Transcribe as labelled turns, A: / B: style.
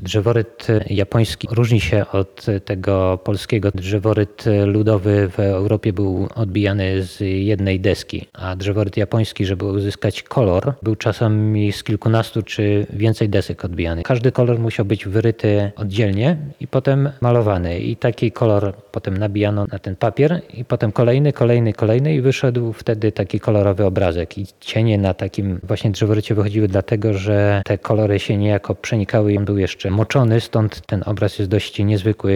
A: Drzeworyt japoński różni się od tego polskiego. Drzeworyt ludowy w Europie był odbijany z jednej deski, a drzeworyt japoński, żeby uzyskać kolor, był czasami z kilkunastu czy więcej desek odbijany. Każdy kolor musiał być wyryty oddzielnie i potem malowany. I taki kolor potem nabijano na ten papier i potem kolejny i wyszedł wtedy taki kolorowy obrazek. I cienie na takim właśnie drzeworycie wychodziły dlatego, że te kolory się niejako przenikały i on był jeszcze moczony, stąd ten obraz jest dość niezwykły